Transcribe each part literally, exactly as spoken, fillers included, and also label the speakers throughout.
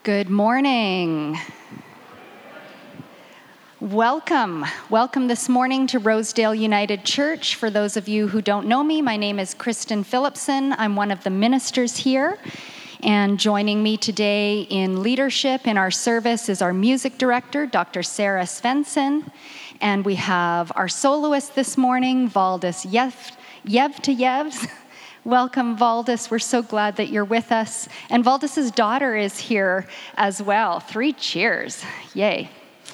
Speaker 1: Good morning. Welcome. Welcome this morning to Rosedale United Church. For those of you who don't know me, my name is Kristen Phillipson. I'm one of the ministers here. And joining me today in leadership in our service is our music director, Doctor Sarah Svensson. And we have our soloist this morning, Valdis Yev- Yevtayevs. Welcome, Valdis. We're so glad that you're with us. And Valdis's daughter is here as well. Three cheers. Yay.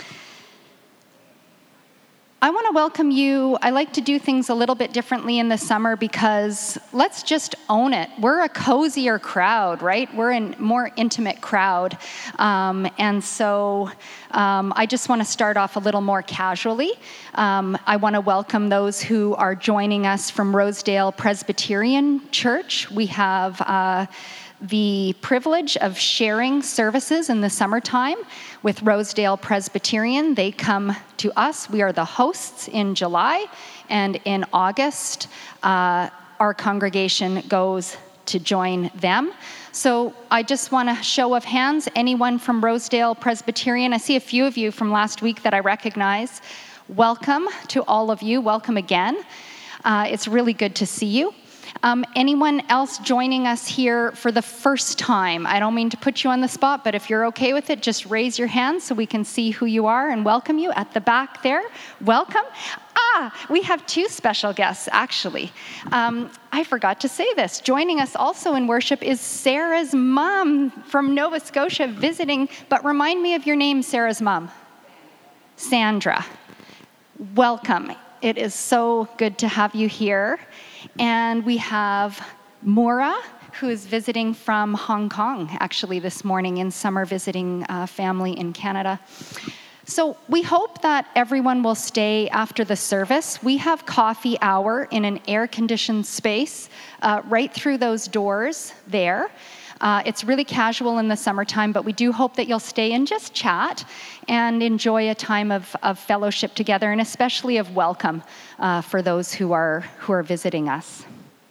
Speaker 1: I want to welcome you. I like to do things a little bit differently in the summer because let's just own it. We're a cozier crowd, right? We're a more intimate crowd. Um, and so um, I just want to start off a little more casually. Um, I want to welcome those who are joining us from Rosedale Presbyterian Church. We have uh, the privilege of sharing services in the summertime with Rosedale Presbyterian. They come to us. We are the hosts in July, and in August, uh, our congregation goes to join them. So I just want a show of hands. Anyone from Rosedale Presbyterian? I see a few of you from last week that I recognize. Welcome to all of you. Welcome again. Uh, it's really good to see you. Um, anyone else joining us here for the first time? I don't mean to put you on the spot, but if you're okay with it, just raise your hand so we can see who you are and welcome you at the back there. Welcome. Ah, we have two special guests, actually. Um, I forgot to say this. Joining us also in worship is Sarah's mom from Nova Scotia visiting, but remind me of your name, Sarah's mom. Sandra. Welcome. It is so good to have you here. And we have Maura, who is visiting from Hong Kong, actually, this morning in summer, visiting uh, family in Canada. So we hope that everyone will stay after the service. We have coffee hour in an air-conditioned space uh, right through those doors there. Uh, it's really casual in the summertime, but we do hope that you'll stay and just chat and enjoy a time of, of fellowship together, and especially of welcome uh, for those who are who are visiting us.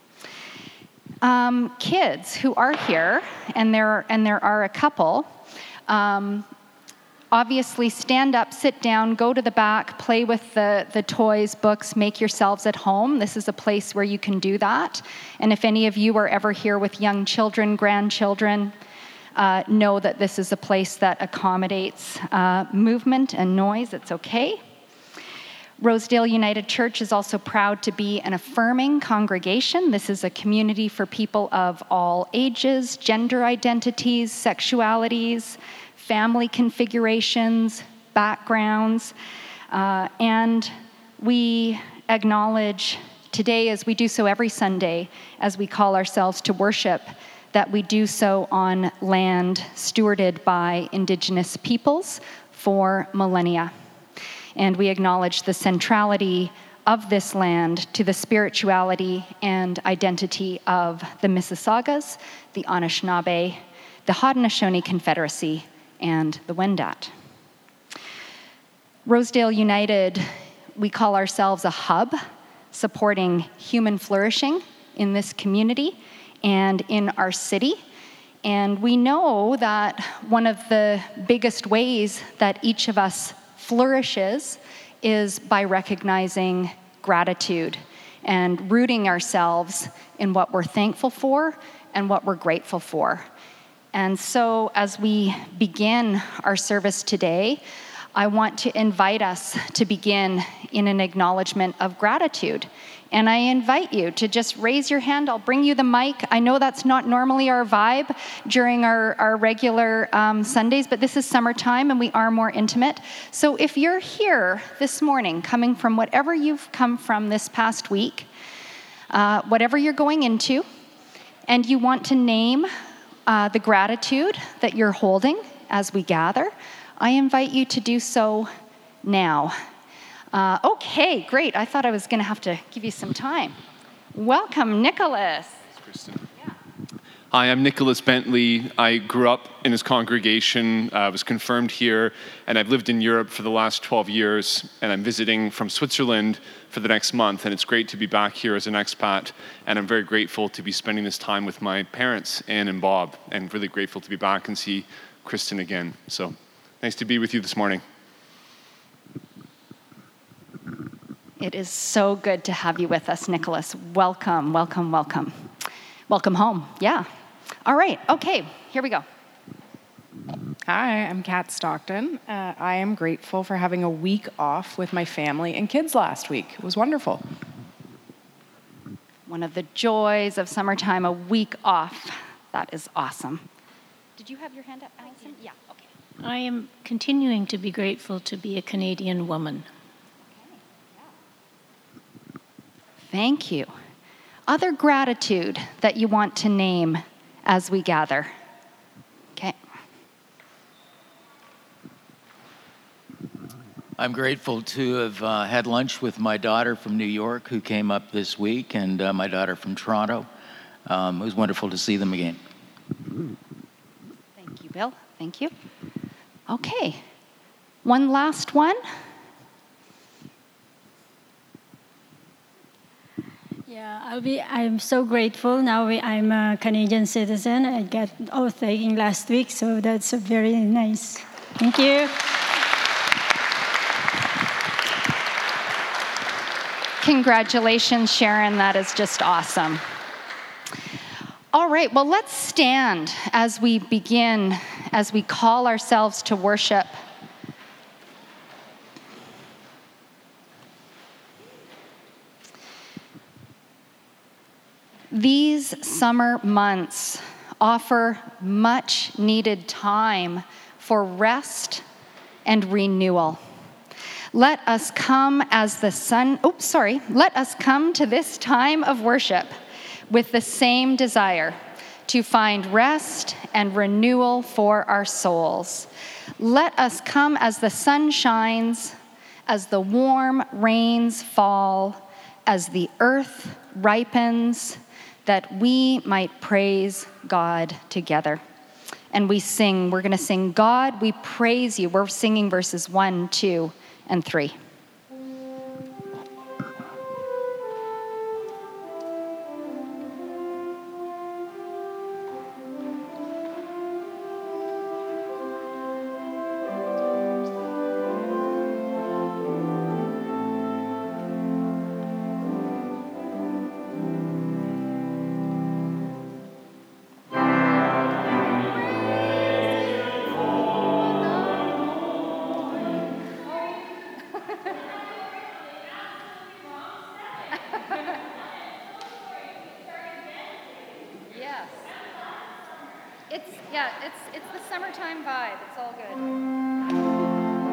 Speaker 1: Um, kids who are here, and there and there are a couple. Um, Obviously, stand up, sit down, go to the back, play with the, the toys, books, make yourselves at home. This is a place where you can do that. And if any of you are ever here with young children, grandchildren, uh, know that this is a place that accommodates uh, movement and noise. It's okay. Rosedale United Church is also proud to be an affirming congregation. This is a community for people of all ages, gender identities, sexualities, family configurations, backgrounds, uh, and we acknowledge today, as we do so every Sunday, as we call ourselves to worship, that we do so on land stewarded by Indigenous peoples for millennia. And we acknowledge the centrality of this land to the spirituality and identity of the Mississaugas, the Anishinaabe, the Haudenosaunee Confederacy, and the Wendat. Rosedale United, we call ourselves a hub supporting human flourishing in this community and in our city. And we know that one of the biggest ways that each of us flourishes is by recognizing gratitude and rooting ourselves in what we're thankful for and what we're grateful for. And so as we begin our service today, I want to invite us to begin in an acknowledgement of gratitude. And I invite you to just raise your hand. I'll bring you the mic. I know that's not normally our vibe during our, our regular um, Sundays, but this is summertime and we are more intimate. So if you're here this morning, coming from whatever you've come from this past week, uh, whatever you're going into, and you want to name Uh, the gratitude that you're holding as we gather, I invite you to do so now. Uh, okay, great. I thought I was going to have to give you some time. Welcome, Nicholas.
Speaker 2: Thanks, Kristen. Yeah. Hi, I'm Nicholas Bentley. I grew up in this congregation, uh, was confirmed here, and I've lived in Europe for the last twelve years, and I'm visiting from Switzerland for the next month, and it's great to be back here as an expat, and I'm very grateful to be spending this time with my parents, Anne and Bob, and really grateful to be back and see Kristen again. So nice to be with you this morning.
Speaker 1: It is so good to have you with us, Nicholas. Welcome, welcome, welcome. Welcome home, yeah. All right, okay, here we go.
Speaker 3: Hi, I'm Kat Stockton. Uh, I am grateful for having a week off with my family and kids last week. It was wonderful.
Speaker 1: One of the joys of summertime, a week off. That is awesome. Did you have your hand up, Allison? Yeah, okay.
Speaker 4: I am continuing to be grateful to be a Canadian woman.
Speaker 1: Thank you. Other gratitude that you want to name as we gather? Okay.
Speaker 5: I'm grateful to have uh, had lunch with my daughter from New York who came up this week, and uh, my daughter from Toronto. Um, it was wonderful to see them again.
Speaker 1: Thank you, Bill. Thank you. Okay. One last one.
Speaker 6: Yeah, I'll be. I'm so grateful. Now we, I'm a Canadian citizen. I got oath taking last week, so that's a very nice. Thank you.
Speaker 1: Congratulations, Sharon. That is just awesome. All right, well, let's stand as we begin, as we call ourselves to worship. These summer months offer much needed time for rest and renewal. Let us come as the sun, oops, sorry, let us come to this time of worship with the same desire to find rest and renewal for our souls. Let us come as the sun shines, as the warm rains fall, as the earth ripens, that we might praise God together. And we sing, we're going to sing, God, we praise you. We're singing verses one, two, and three. Yes. It's, yeah, it's, it's the summertime vibe. It's all good.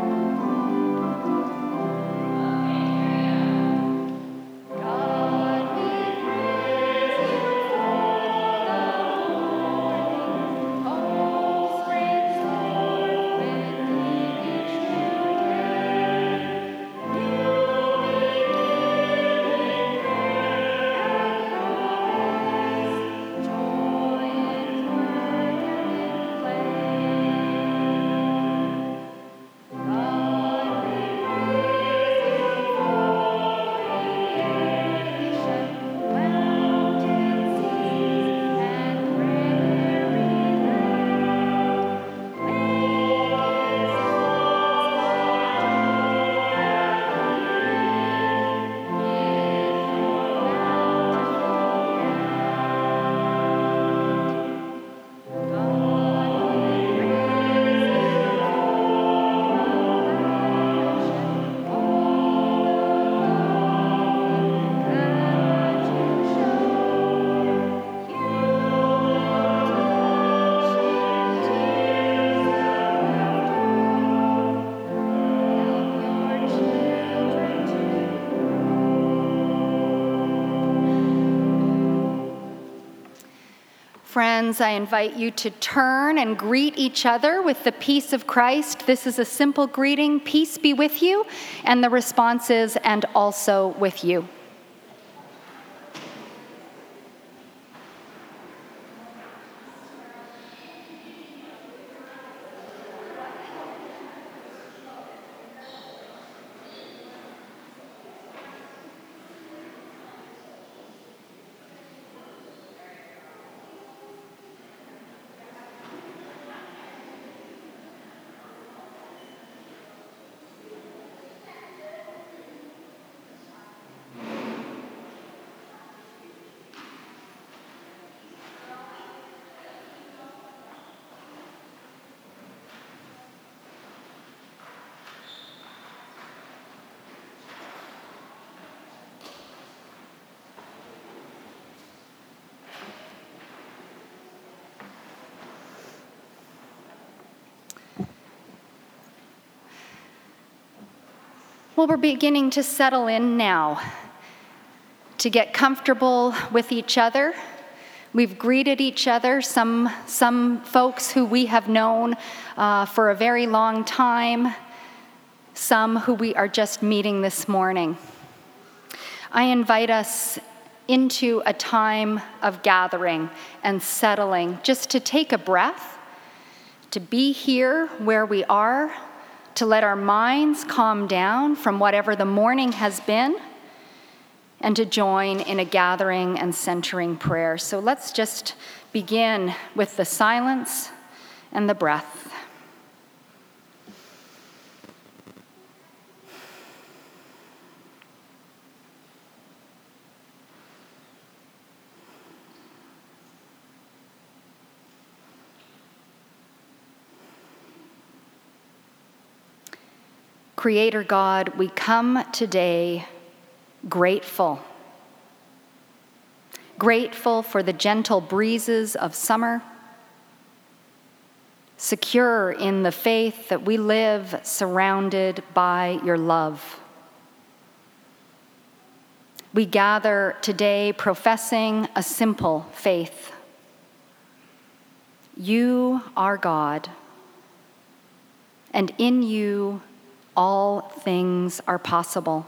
Speaker 1: God, we praise you for the morning. Oh, spring forth with each new day. Friends, I invite you to turn and greet each other with the peace of Christ. This is a simple greeting, peace be with you, and the response is, and also with you. Well, we're beginning to settle in now, to get comfortable with each other. We've greeted each other, some, some folks who we have known uh, for a very long time, some who we are just meeting this morning. I invite us into a time of gathering and settling, just to take a breath, to be here where we are, to let our minds calm down from whatever the morning has been, and to join in a gathering and centering prayer. So let's just begin with the silence and the breath. Creator God, we come today grateful. Grateful for the gentle breezes of summer, secure in the faith that we live surrounded by your love. We gather today professing a simple faith. You are God, and in you all things are possible.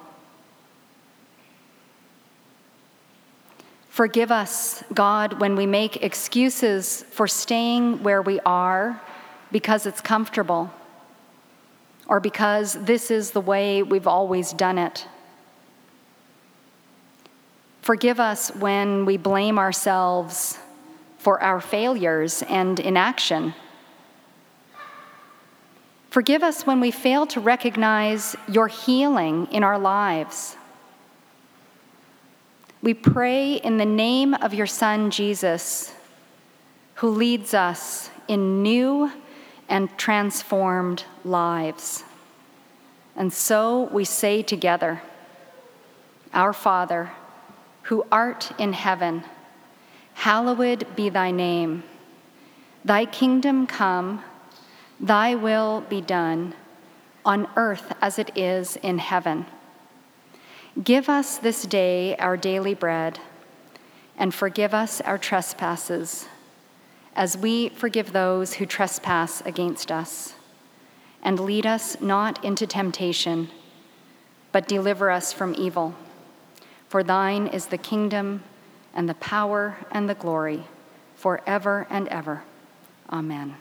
Speaker 1: Forgive us, God, when we make excuses for staying where we are because it's comfortable or because this is the way we've always done it. Forgive us when we blame ourselves for our failures and inaction. Forgive us when we fail to recognize your healing in our lives. We pray in the name of your Son, Jesus, who leads us in new and transformed lives. And so we say together, Our Father, who art in heaven, hallowed be thy name. Thy kingdom come, thy will be done, on earth as it is in heaven. Give us this day our daily bread, and forgive us our trespasses, as we forgive those who trespass against us. And lead us not into temptation, but deliver us from evil. For thine is the kingdom, and the power, and the glory, forever and ever. Amen.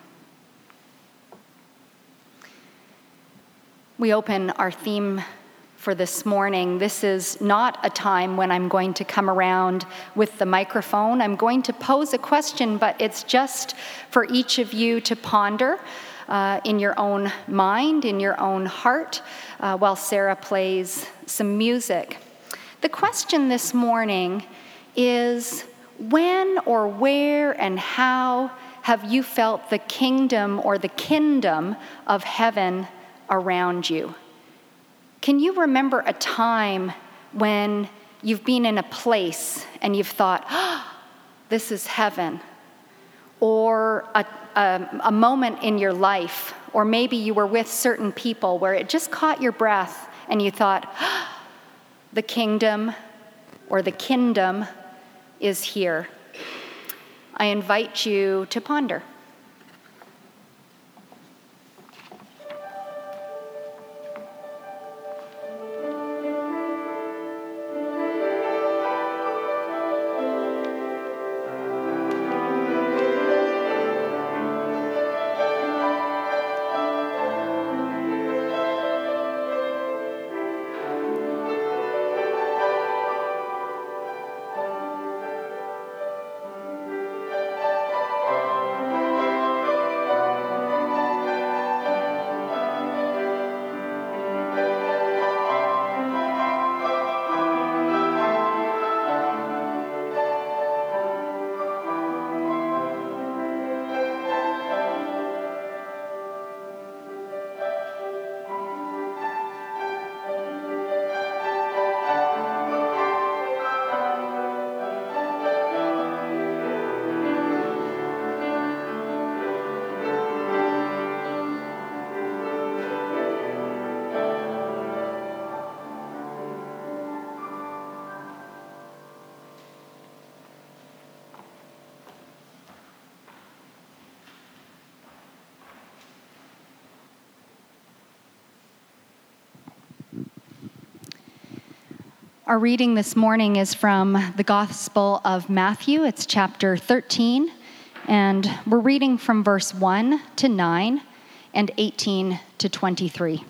Speaker 1: We open our theme for this morning. This is not a time when I'm going to come around with the microphone. I'm going to pose a question, but it's just for each of you to ponder uh, in your own mind, in your own heart, uh, while Sarah plays some music. The question this morning is, when or where and how have you felt the kingdom or the kingdom of heaven around you? Can you remember a time when you've been in a place and you've thought, oh, this is heaven? Or a, a, a moment in your life, or maybe you were with certain people where it just caught your breath and you thought, oh, the kingdom or the kingdom is here. I invite you to ponder. Our reading this morning is from the Gospel of Matthew. It's chapter thirteen, and we're reading from verse one to nine and eighteen to twenty-three.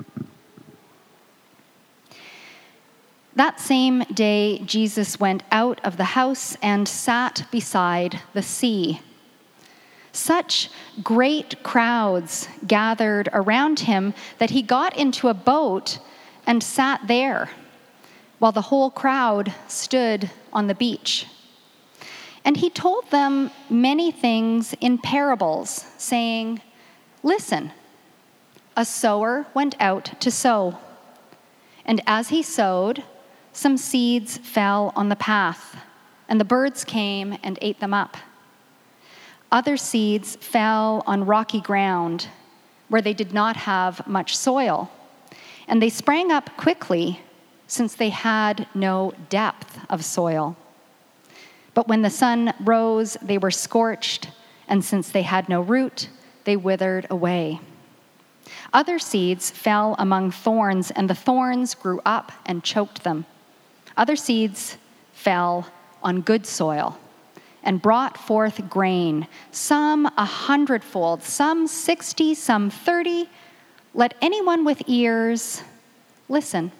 Speaker 1: That same day, Jesus went out of the house and sat beside the sea. Such great crowds gathered around him that he got into a boat and sat there, while the whole crowd stood on the beach. And he told them many things in parables, saying, "Listen, a sower went out to sow. And as he sowed, some seeds fell on the path, and the birds came and ate them up. Other seeds fell on rocky ground, where they did not have much soil, and they sprang up quickly, since they had no depth of soil. But when the sun rose, they were scorched, and since they had no root, they withered away. Other seeds fell among thorns, and the thorns grew up and choked them. Other seeds fell on good soil and brought forth grain, some a hundredfold, some sixty, some thirty. Let anyone with ears listen.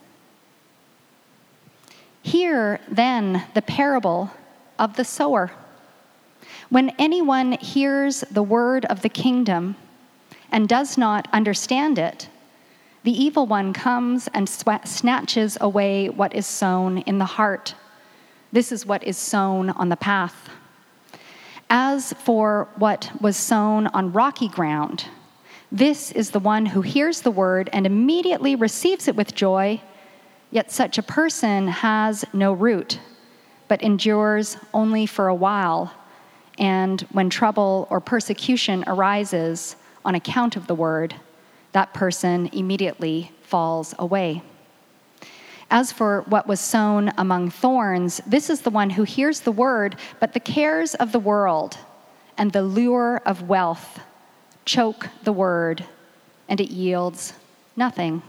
Speaker 1: Hear then the parable of the sower. When anyone hears the word of the kingdom and does not understand it, the evil one comes and snatches away what is sown in the heart. This is what is sown on the path. As for what was sown on rocky ground, this is the one who hears the word and immediately receives it with joy, yet such a person has no root, but endures only for a while, and when trouble or persecution arises on account of the word, that person immediately falls away. As for what was sown among thorns, this is the one who hears the word, but the cares of the world and the lure of wealth choke the word, and it yields nothing.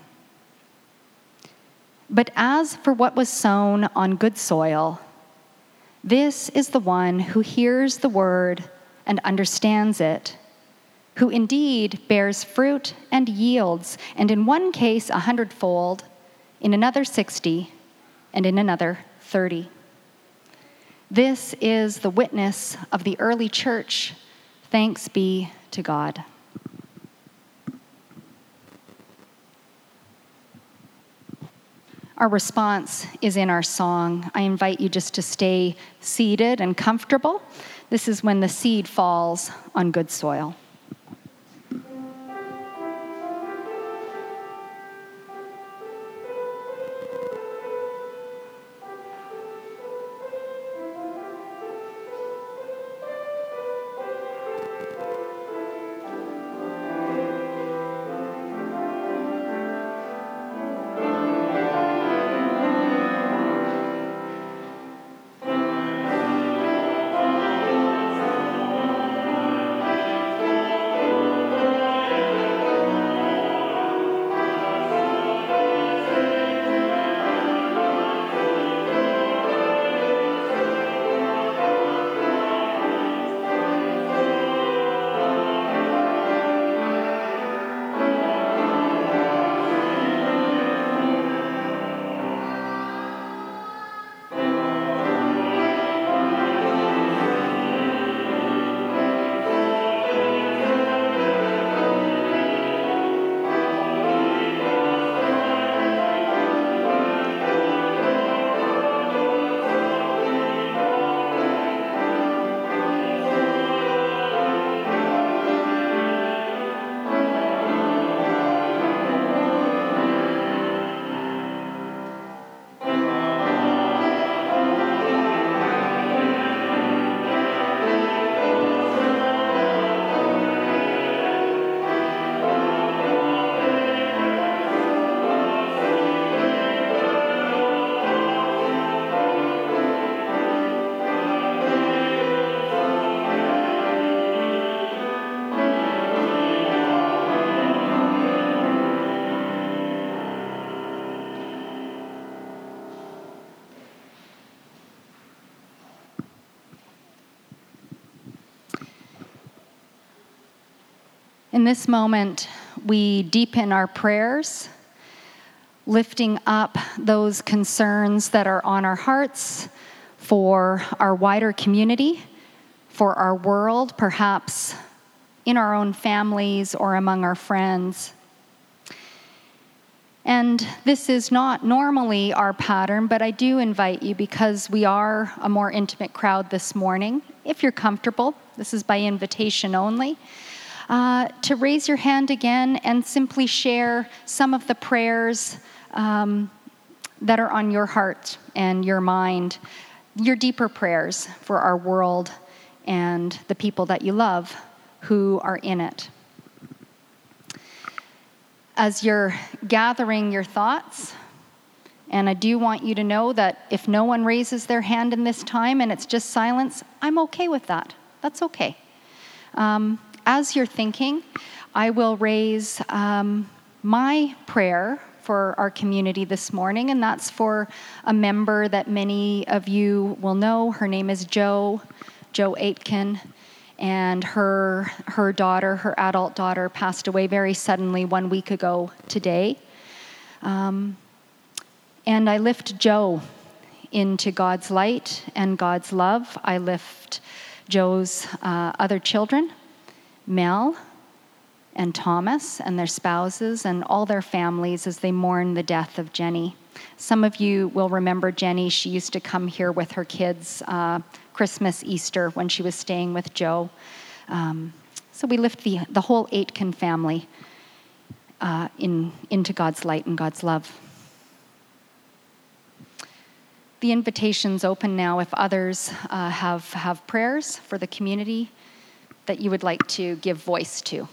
Speaker 1: But as for what was sown on good soil, this is the one who hears the word and understands it, who indeed bears fruit and yields, and in one case a hundredfold, in another sixty, and in another thirty. This is the witness of the early church. Thanks be to God. Our response is in our song. I invite you just to stay seated and comfortable. This is when the seed falls on good soil. In this moment, we deepen our prayers, lifting up those concerns that are on our hearts for our wider community, for our world, perhaps in our own families or among our friends. And this is not normally our pattern, but I do invite you, because we are a more intimate crowd this morning, if you're comfortable, this is by invitation only, uh, to raise your hand again and simply share some of the prayers um, that are on your heart and your mind, your deeper prayers for our world and the people that you love who are in it. As you're gathering your thoughts, and I do want you to know that if no one raises their hand in this time and it's just silence, I'm okay with that. That's okay. Um, as you're thinking, I will raise um, my prayer for our community this morning, and that's for a member that many of you will know. Her name is Jo, Jo Aitken. And her her daughter, her adult daughter, passed away very suddenly one week ago today. Um, and I lift Jo into God's light and God's love. I lift Jo's uh, other children, Mel and Thomas and their spouses and all their families as they mourn the death of Jenny. Some of you will remember Jenny. She used to come here with her kids uh, Christmas, Easter, when she was staying with Jo. Um, so we lift the, the whole Aitken family uh, in, into God's light and God's love. The invitation's open now if others uh, have, have prayers for the community that you would like to give voice to.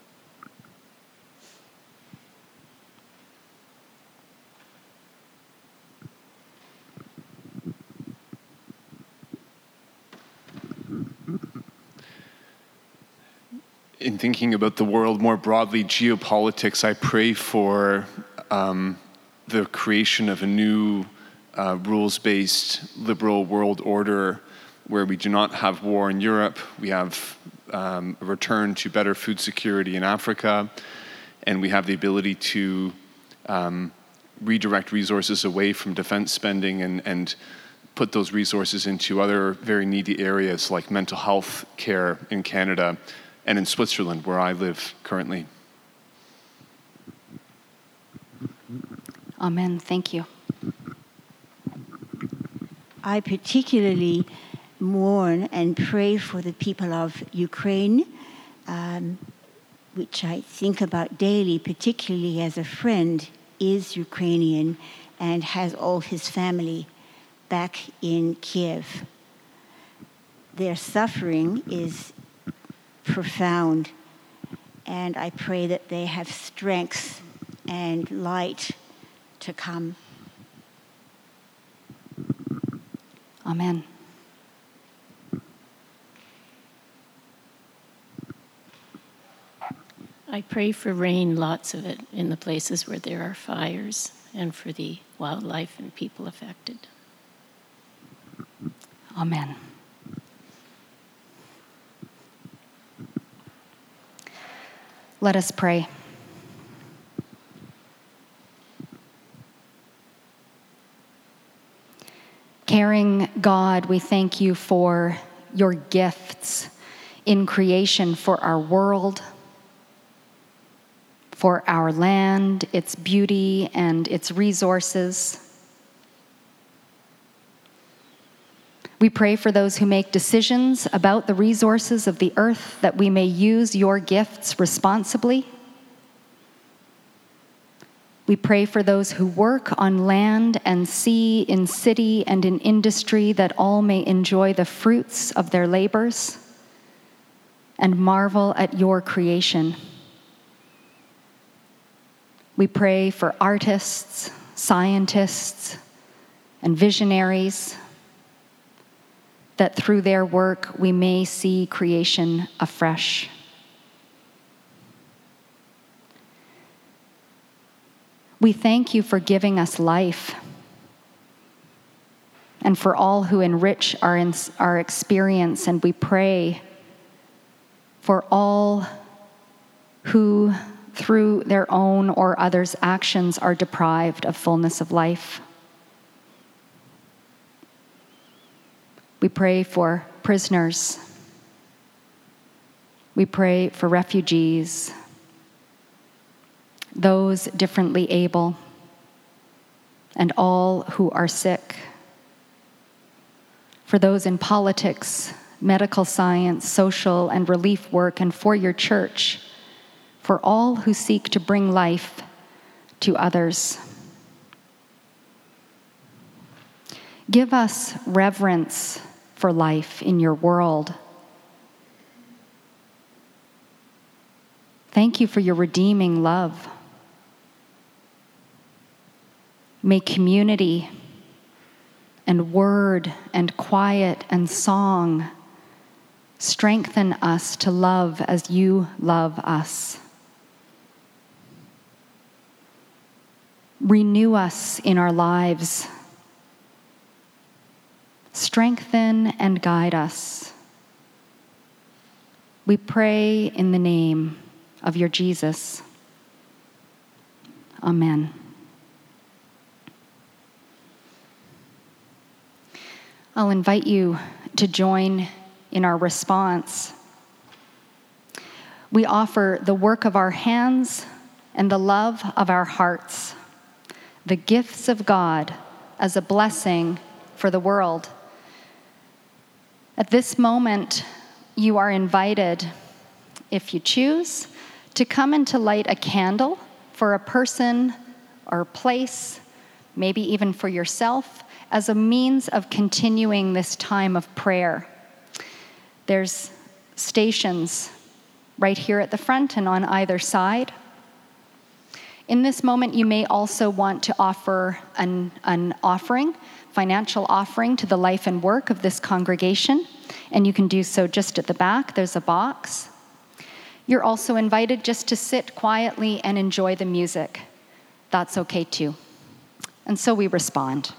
Speaker 2: In thinking about the world more broadly, geopolitics, I pray for um, the creation of a new uh, rules-based liberal world order where we do not have war in Europe, we have um, a return to better food security in Africa, and we have the ability to um, redirect resources away from defense spending and, and put those resources into other very needy areas like mental health care in Canada and in Switzerland, where I live currently.
Speaker 1: Amen. Thank you.
Speaker 7: I particularly mourn and pray for the people of Ukraine, um, which I think about daily, particularly as a friend, is Ukrainian and has all his family back in Kiev. Their suffering is profound, and I pray that they have strength and light to come.
Speaker 1: Amen.
Speaker 4: I pray for rain, lots of it, in the places where there are fires, and for the wildlife and people affected.
Speaker 1: Amen. Let us pray. Caring God, we thank you for your gifts in creation for our world, for our land, its beauty and its resources. We pray for those who make decisions about the resources of the earth, that we may use your gifts responsibly. We pray for those who work on land and sea, in city and in industry, that all may enjoy the fruits of their labors and marvel at your creation. We pray for artists, scientists, and visionaries, that through their work we may see creation afresh. We thank you for giving us life and for all who enrich our, our experience, and we pray for all who, through their own or others' actions, are deprived of fullness of life. We pray for prisoners. We pray for refugees, those differently able, and all who are sick. For those in politics, medical science, social and relief work, and for your church, for all who seek to bring life to others. Give us reverence for life in your world. Thank you for your redeeming love. May community and word and quiet and song strengthen us to love as you love us. Renew us in our lives. Strengthen and guide us. We pray in the name of your Jesus. Amen. I'll invite you to join in our response. We offer the work of our hands and the love of our hearts, the gifts of God as a blessing for the world. At this moment, you are invited, if you choose, to come and to light a candle for a person or place, maybe even for yourself, as a means of continuing this time of prayer. There's stations right here at the front and on either side. In this moment, you may also want to offer an, an offering, financial offering to the life and work of this congregation, and you can do so just at the back. There's a box. You're also invited just to sit quietly and enjoy the music. That's okay too. And so we respond.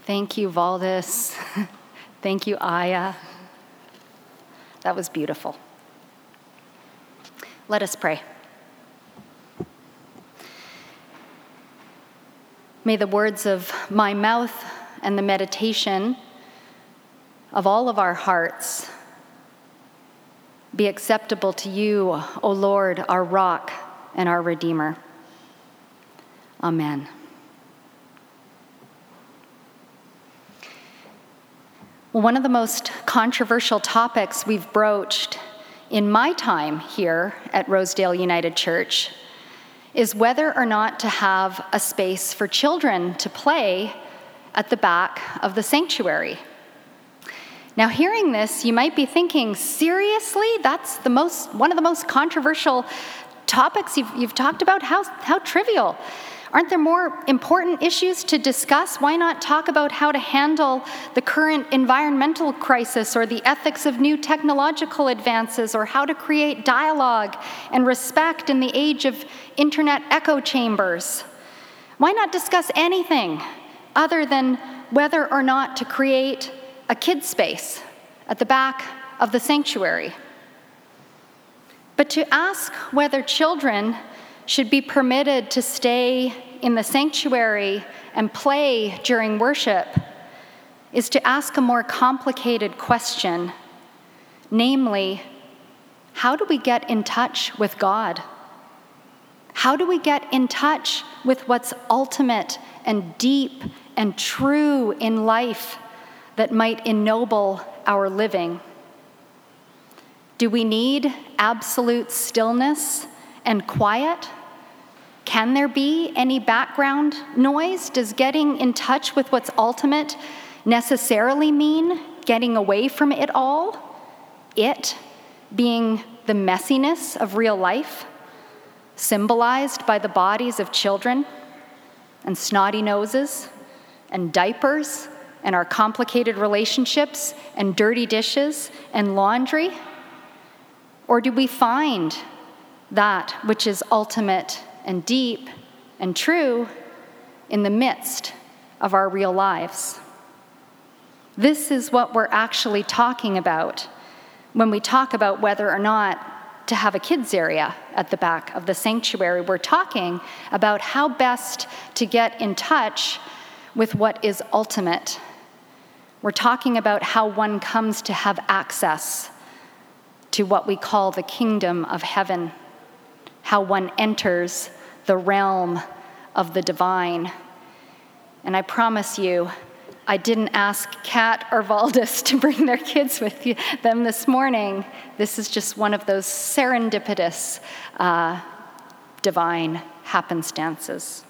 Speaker 1: Thank you, Valdis. Thank you, Aya. That was beautiful. Let us pray. May the words of my mouth and the meditation of all of our hearts be acceptable to you, O Lord, our rock and our Redeemer. Amen. Well, one of the most controversial topics we've broached in my time here at Rosedale United Church is whether or not to have a space for children to play at the back of the sanctuary. Now, hearing this, you might be thinking, seriously? That's the most one of the most controversial topics you've, you've talked about? How, how trivial. Aren't there more important issues to discuss? Why not talk about how to handle the current environmental crisis or the ethics of new technological advances or how to create dialogue and respect in the age of internet echo chambers? Why not discuss anything other than whether or not to create a kid space at the back of the sanctuary? But to ask whether children should be permitted to stay in the sanctuary and play during worship is to ask a more complicated question, namely, how do we get in touch with God? How do we get in touch with what's ultimate and deep and true in life that might ennoble our living? Do we need absolute stillness and quiet? Can there be any background noise? Does getting in touch with what's ultimate necessarily mean getting away from it all? It being the messiness of real life, symbolized by the bodies of children and snotty noses and diapers and our complicated relationships and dirty dishes and laundry? Or do we find that which is ultimate and deep and true in the midst of our real lives? This is what we're actually talking about when we talk about whether or not to have a kids area at the back of the sanctuary. We're talking about how best to get in touch with what is ultimate. We're talking about how one comes to have access to what we call the kingdom of heaven, how one enters the realm of the divine. And I promise you, I didn't ask Kat or Valdis to bring their kids with you, them this morning. This is just one of those serendipitous uh, divine happenstances.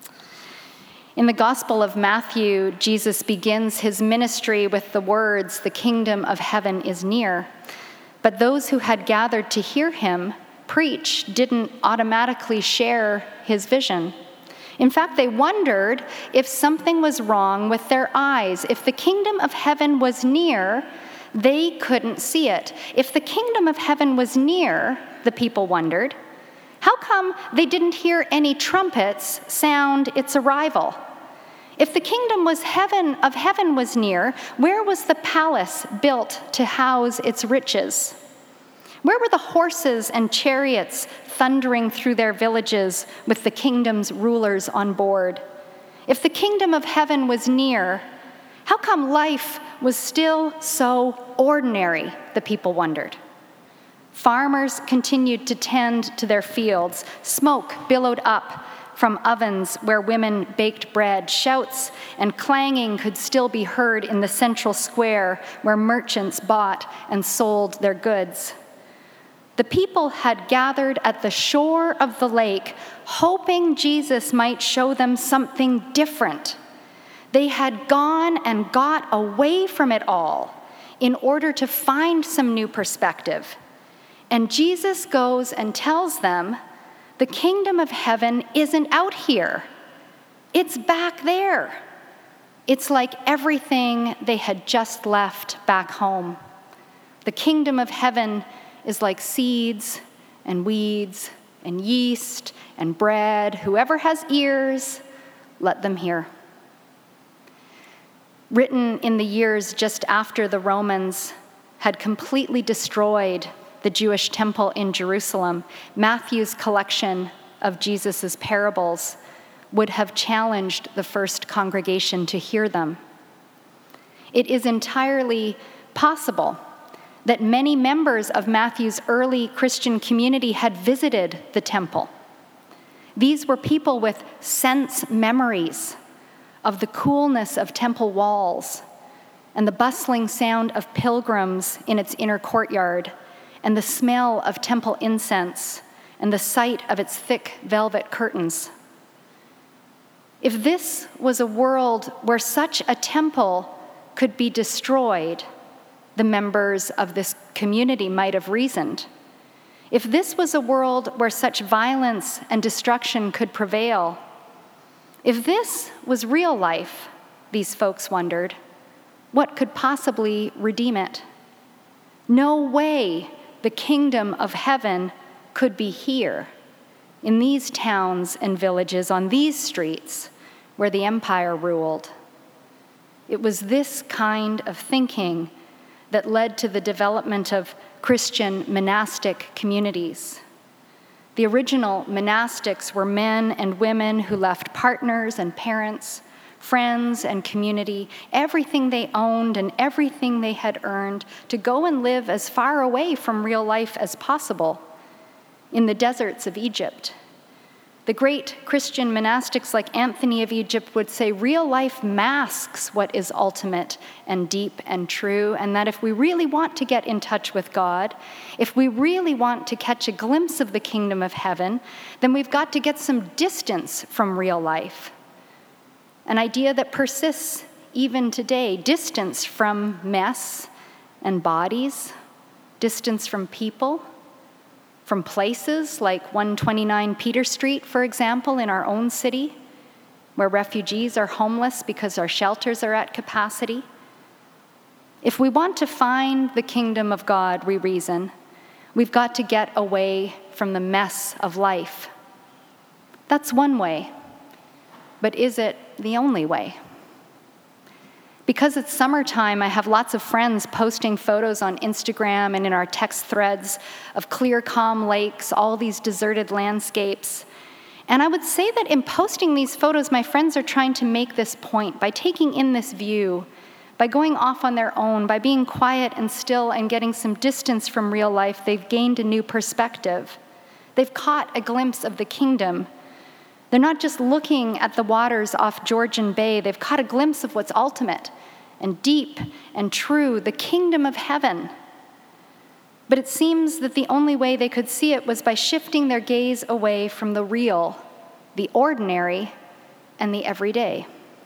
Speaker 1: In the Gospel of Matthew, Jesus begins his ministry with the words, "The kingdom of heaven is near." But those who had gathered to hear him preach didn't automatically share his vision. In fact, they wondered if something was wrong with their eyes. If the kingdom of heaven was near, they couldn't see it. If the kingdom of heaven was near, the people wondered, how come they didn't hear any trumpets sound its arrival? If the kingdom was heaven of heaven was near, where was the palace built to house its riches? Where were the horses and chariots thundering through their villages with the kingdom's rulers on board? If the kingdom of heaven was near, how come life was still so ordinary, the people wondered. Farmers continued to tend to their fields. Smoke billowed up from ovens where women baked bread. Shouts and clanging could still be heard in the central square where merchants bought and sold their goods. The people had gathered at the shore of the lake, hoping Jesus might show them something different. They had gone and got away from it all in order to find some new perspective. And Jesus goes and tells them, the kingdom of heaven isn't out here. It's back there. It's like everything they had just left back home. The kingdom of heaven is like seeds and weeds and yeast and bread. Whoever has ears, let them hear. written in the years just after the Romans had completely destroyed the Jewish temple in Jerusalem, Matthew's collection of Jesus' parables would have challenged the first congregation to hear them. It is entirely possible that many members of Matthew's early Christian community had visited the temple. These were people with sense memories of the coolness of temple walls and the bustling sound of pilgrims in its inner courtyard and the smell of temple incense and the sight of its thick velvet curtains. If this was a world where such a temple could be destroyed, the members of this community might have reasoned. If this was a world where such violence and destruction could prevail, if this was real life, these folks wondered, what could possibly redeem it? No way the kingdom of heaven could be here, in these towns and villages, on these streets where the empire ruled. It was this kind of thinking that led to the development of Christian monastic communities. The original monastics were men and women who left partners and parents, friends and community, everything they owned and everything they had earned, to go and live as far away from real life as possible in the deserts of Egypt. The great Christian monastics like Anthony of Egypt would say real life masks what is ultimate and deep and true, and that if we really want to get in touch with God, if we really want to catch a glimpse of the kingdom of heaven, then we've got to get some distance from real life. An idea that persists even today, distance from mess and bodies, distance from people, from places like one twenty-nine Peter Street, for example, in our own city, where refugees are homeless because our shelters are at capacity. If we want to find the kingdom of God, we reason, we've got to get away from the mess of life. That's one way, but is it the only way? Because it's summertime, I have lots of friends posting photos on Instagram and in our text threads of clear, calm lakes, all these deserted landscapes. And I would say that in posting these photos, my friends are trying to make this point by taking in this view, by going off on their own, by being quiet and still and getting some distance from real life. They've gained a new perspective. They've caught a glimpse of the kingdom. They're not just looking at the waters off Georgian Bay. They've caught a glimpse of what's ultimate and deep and true, the kingdom of heaven. But it seems that the only way they could see it was by shifting their gaze away from the real, the ordinary, and the everyday.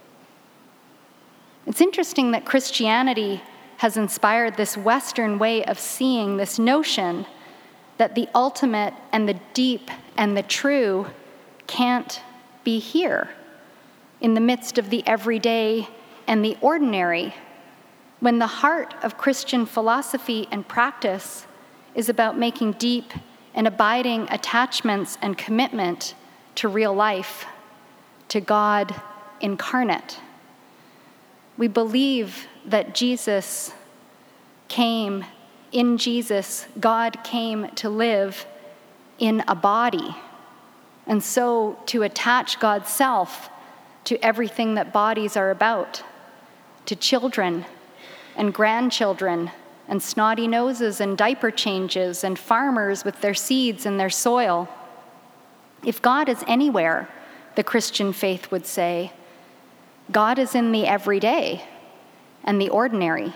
Speaker 1: It's interesting that Christianity has inspired this Western way of seeing this notion that the ultimate and the deep and the true can't be here in the midst of the everyday and the ordinary, when the heart of Christian philosophy and practice is about making deep and abiding attachments and commitment to real life, to God incarnate. We believe that Jesus came, in Jesus, God came to live in a body, and so to attach God's self to everything that bodies are about, to children and grandchildren and snotty noses and diaper changes and farmers with their seeds and their soil. If God is anywhere, the Christian faith would say, God is in the everyday and the ordinary.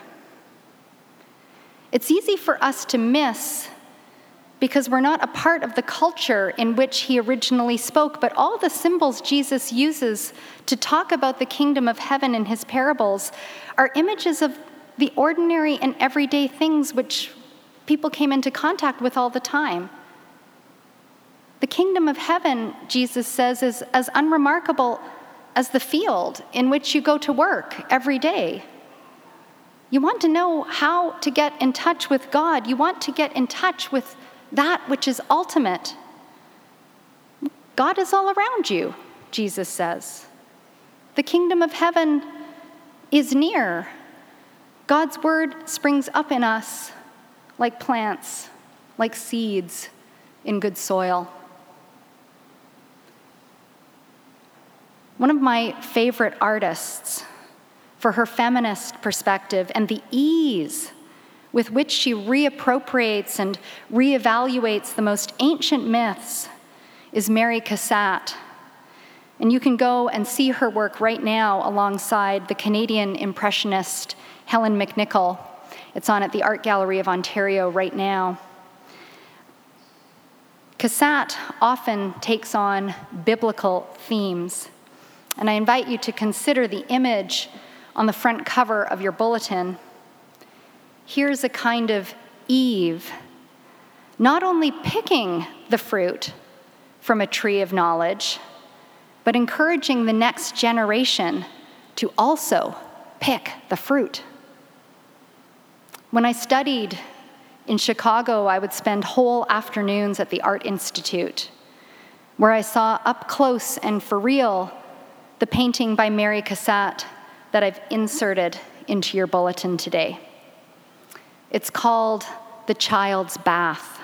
Speaker 1: It's easy for us to miss because we're not a part of the culture in which he originally spoke, but all the symbols Jesus uses to talk about the kingdom of heaven in his parables are images of the ordinary and everyday things which people came into contact with all the time. The kingdom of heaven, Jesus says, is as unremarkable as the field in which you go to work every day. You want to know how to get in touch with God. You want to get in touch with that which is ultimate. God is all around you, Jesus says. The kingdom of heaven is near. God's word springs up in us like plants, like seeds in good soil. One of my favorite artists, for her feminist perspective and the ease with which she reappropriates and reevaluates the most ancient myths, is Mary Cassatt. And you can go and see her work right now alongside the Canadian Impressionist Helen McNichol. It's on at the Art Gallery of Ontario right now. Cassatt often takes on biblical themes, and I invite you to consider the image on the front cover of your bulletin. Here's a kind of Eve, not only picking the fruit from a tree of knowledge, but encouraging the next generation to also pick the fruit. When I studied in Chicago, I would spend whole afternoons at the Art Institute, where I saw up close and for real the painting by Mary Cassatt that I've inserted into your bulletin today. It's called The Child's Bath.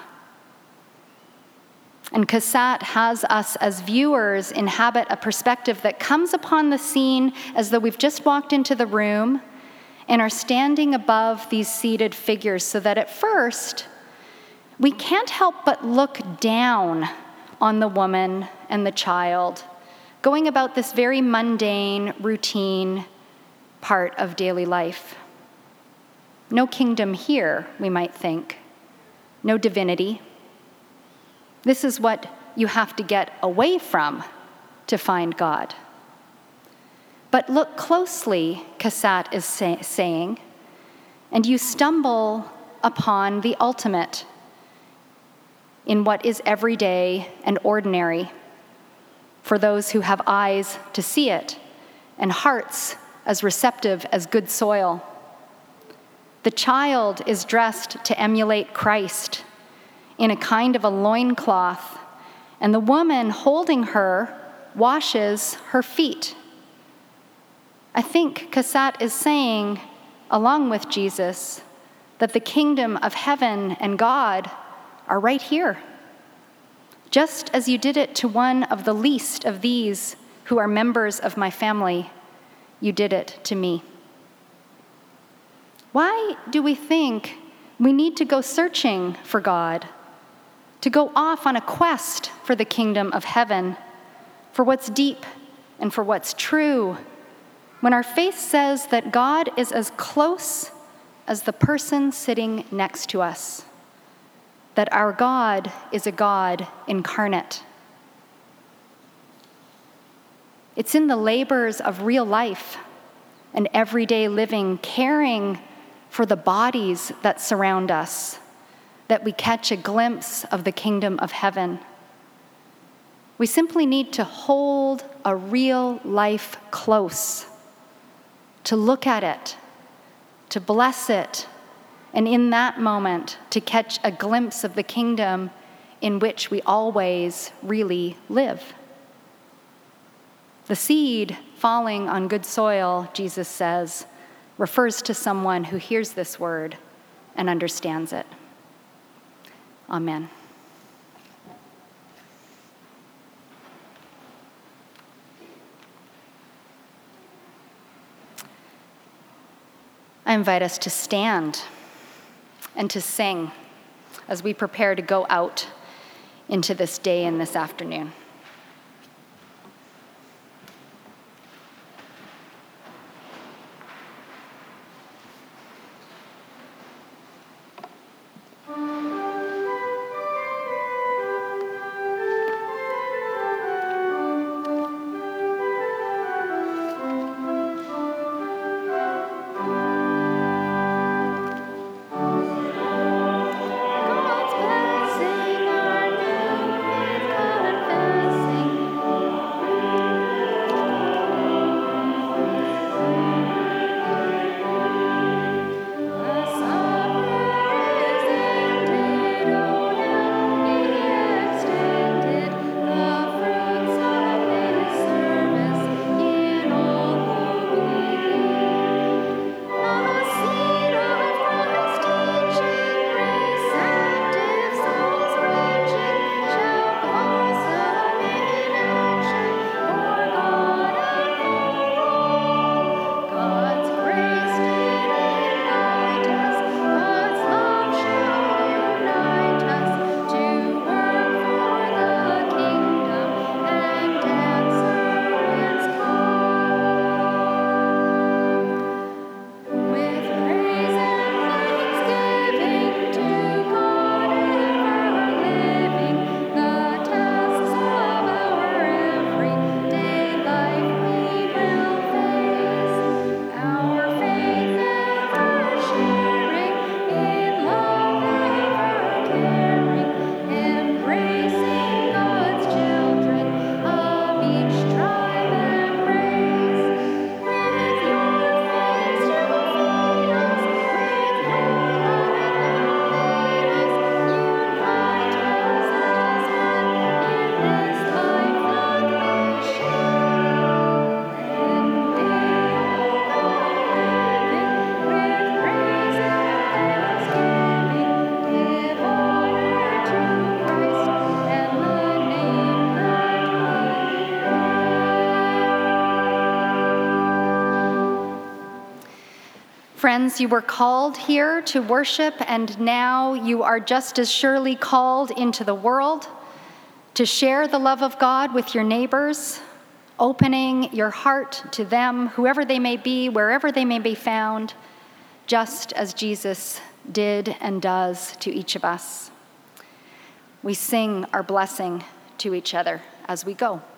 Speaker 1: And Cassatt has us as viewers inhabit a perspective that comes upon the scene as though we've just walked into the room and are standing above these seated figures, so that at first we can't help but look down on the woman and the child, going about this very mundane, routine part of daily life. No kingdom here, we might think. No divinity. This is what you have to get away from to find God. But look closely, Cassatt is say- saying, and you stumble upon the ultimate in what is everyday and ordinary for those who have eyes to see it and hearts as receptive as good soil. The child is dressed to emulate Christ in a kind of a loincloth, and the woman holding her washes her feet. I think Cassatt is saying, along with Jesus, that the kingdom of heaven and God are right here. Just as you did it to one of the least of these who are members of my family, you did it to me. Why do we think we need to go searching for God, to go off on a quest for the kingdom of heaven, for what's deep and for what's true, when our faith says that God is as close as the person sitting next to us, that our God is a God incarnate? It's in the labors of real life and everyday living, caring for the bodies that surround us, that we catch a glimpse of the kingdom of heaven. We simply need to hold a real life close, to look at it, to bless it, and in that moment to catch a glimpse of the kingdom in which we always really live. The seed falling on good soil, Jesus says, refers to someone who hears this word and understands it. Amen. I invite us to stand and to sing as we prepare to go out into this day and this afternoon.
Speaker 8: God's blessing our new confession.
Speaker 1: Friends, you were called here to worship, and now you are just as surely called into the world to share the love of God with your neighbors, opening your heart to them, whoever they may be, wherever they may be found, just as Jesus did and does to each of us. We sing our blessing to each other as we go.